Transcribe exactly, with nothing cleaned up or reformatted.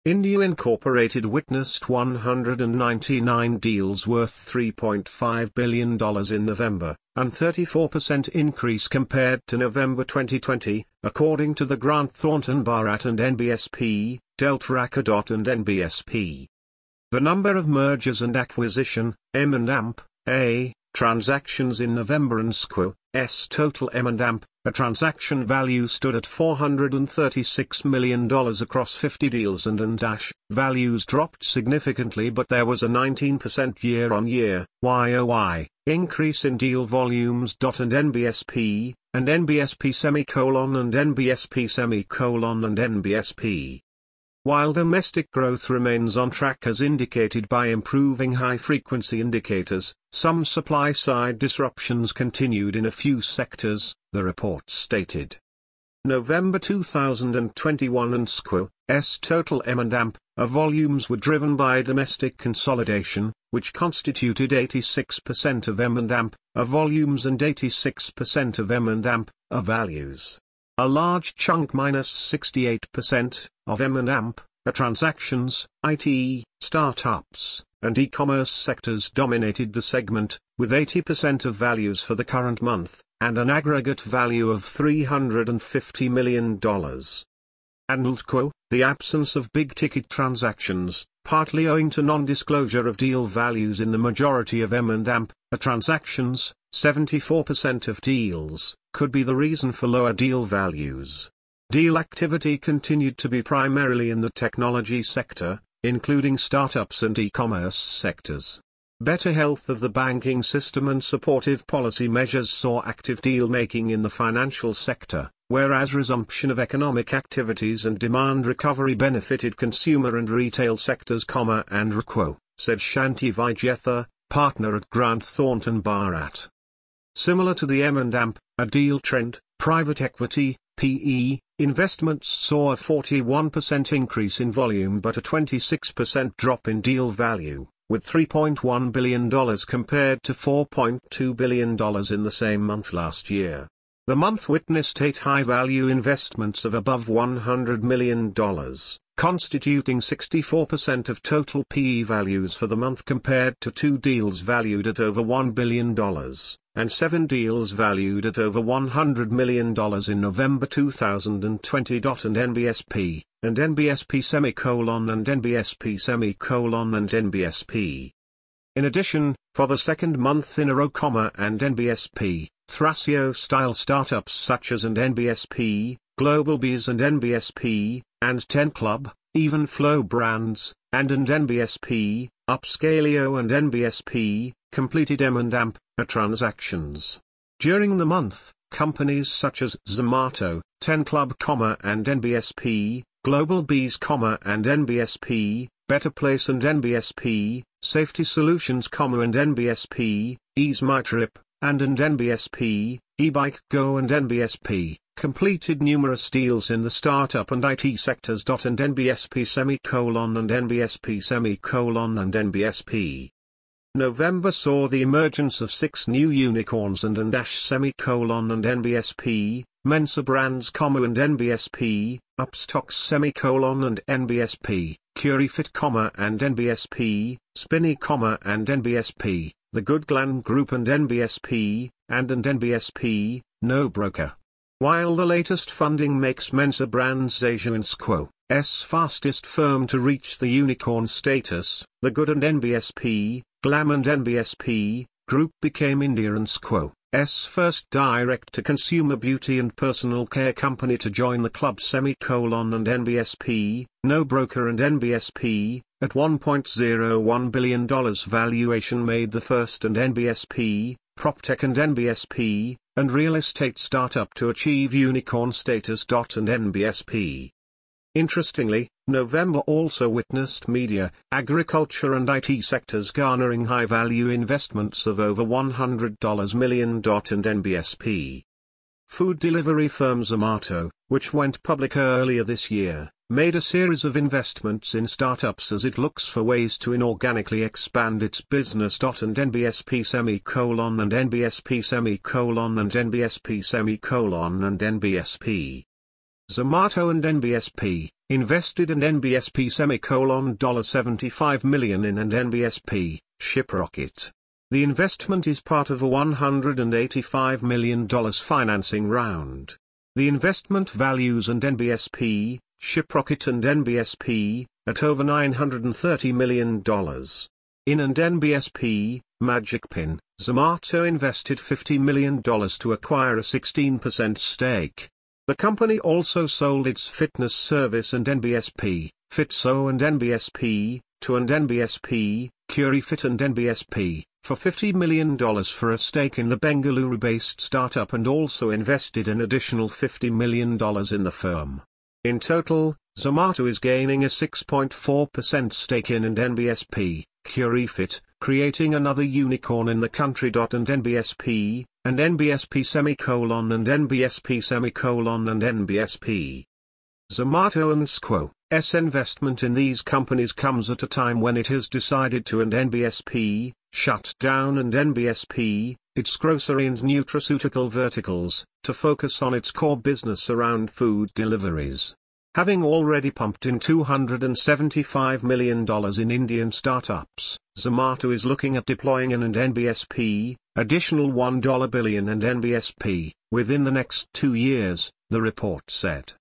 India Incorporated witnessed one hundred ninety-nine deals worth three point five billion dollars in November, and thirty-four percent increase compared to November twenty twenty, according to the Grant Thornton Bharat and N B S P, Delta Acadot and N B S P. The number of mergers and acquisition, M and A, transactions in November and S Q O's total M and A, a transaction value stood at four hundred thirty-six million dollars across fifty deals, and and dash values dropped significantly, but there was a nineteen percent year-on-year Y O Y increase in deal volumes. And N B S P, and N B S P semicolon and N B S P semicolon and N B S P. While domestic growth remains on track as indicated by improving high-frequency indicators, some supply-side disruptions continued in a few sectors, the report stated. November two thousand twenty-one and S Q O's total M and A volumes were driven by domestic consolidation, which constituted eighty-six percent of M and A volumes and eighty-six percent of M and A values. A large chunk, minus sixty-eight percent, of M and A transactions, I T, startups, and e-commerce sectors dominated the segment, with eighty percent of values for the current month, and an aggregate value of three hundred fifty million dollars. And L T C O, the absence of big-ticket transactions, partly owing to non-disclosure of deal values in the majority of M and A transactions, seventy-four percent of deals, could be the reason for lower deal values. Deal activity continued to be primarily in the technology sector, including startups and e-commerce sectors. Better health of the banking system and supportive policy measures saw active deal-making in the financial sector, whereas resumption of economic activities and demand recovery benefited consumer and retail sectors, and R C O, said Shanti Vijetha, partner at Grant Thornton Bharat. Similar to the M and A, a deal trend, private equity, P E, investments saw a forty-one percent increase in volume but a twenty-six percent drop in deal value, with three point one billion dollars compared to four point two billion dollars in the same month last year. The month witnessed eight high-value investments of above one hundred million dollars, constituting sixty-four percent of total P E values for the month, compared to two deals valued at over one billion dollars, and seven deals valued at over one hundred million dollars in November two thousand twenty. And N B S P, and N B S P semicolon and N B S P semicolon and N B S P. In addition, for the second month in a row, and N B S P, Thrasio-style startups such as and N B S P, Global Bees and N B S P, and ten Club, Even Flow Brands, and and N B S P, Upscaleo and N B S P, completed M and A transactions. During the month, companies such as Zomato, ten Club, and N B S P, Global Bees, and N B S P, Better Place and N B S P, Safety Solutions, and N B S P, Ease My Trip, and and N B S P, eBike Go and N B S P, completed numerous deals in the startup and I T sectors. And N B S P semicolon and N B S P semicolon and N B S P. November saw the emergence of six new unicorns and and dash semicolon and N B S P, Mensa Brands, and N B S P, Upstocks semicolon and N B S P, CurryFit, and N B S P, Spinny, and N B S P, The Good Glam Group and N B S P, and and N B S P, No Broker. While the latest funding makes Mensa Brands Asia and S Q O's fastest firm to reach the unicorn status, The Good and N B S P, Glam and N B S P, Group became India and S Q O's first direct-to-consumer beauty and personal care company to join the club semicolon and N B S P, No Broker and N B S P, at one point zero one billion dollars valuation made the first and N B S P, PropTech and N B S P, and real estate startup to achieve unicorn status. And N B S P. Interestingly, November also witnessed media, agriculture and I T sectors garnering high-value investments of over one hundred million dollars. And N B S P. Food delivery firm Zomato, which went public earlier this year, made a series of investments in startups as it looks for ways to inorganically expand its business. And N B S P semicolon and N B S P semicolon and N B S P semicolon and N B S P. Zomato and N B S P, invested in N B S P semicolon seventy-five million in and N B S P, Shiprocket. The investment is part of a one hundred eighty-five million dollars financing round. The investment values and N B S P, Shiprocket and N B S P, at over nine hundred thirty million dollars. In and N B S P, MagicPin, Zomato invested fifty million dollars to acquire a sixteen percent stake. The company also sold its fitness service and N B S P, Fitso and N B S P, to and N B S P, CuriFit and N B S P, for fifty million dollars for a stake in the Bengaluru-based startup and also invested an additional fifty million dollars in the firm. In total, Zomato is gaining a six point four percent stake in and N B S P, CuriFit, creating another unicorn in the country. And N B S P, and N B S P semicolon and N B S P semicolon and N B S P. Zomato and Squo's investment in these companies comes at a time when it has decided to and N B S P, shut down and N B S P, its grocery and nutraceutical verticals, to focus on its core business around food deliveries. Having already pumped in two hundred seventy-five million dollars in Indian startups, Zomato is looking at deploying an and N B S P, additional one billion dollars and N B S P, within the next two years, the report said.